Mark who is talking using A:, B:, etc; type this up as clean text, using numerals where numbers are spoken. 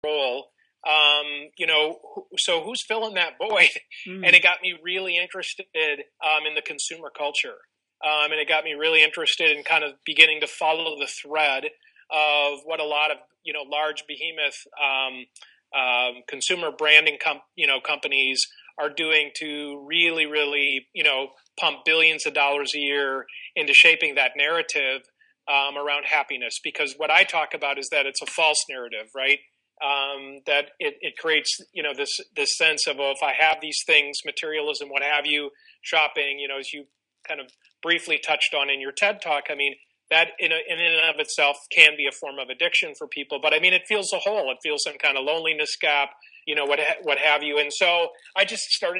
A: role. So who's filling that void? And it got me really interested in the consumer culture. And it got me really interested in kind of beginning to follow the thread of what a lot of, large behemoth consumer branding companies are doing to really, really, pump billions of dollars a year into shaping that narrative around happiness. Because what I talk about is that it's a false narrative, right? That it creates, this sense of, well, if I have these things, materialism, what have you, shopping, as you kind of briefly touched on in your TED talk, I mean, that in and of itself can be a form of addiction for people. But I mean, it feels a hole. It feels some kind of loneliness gap, what have you. And so I just started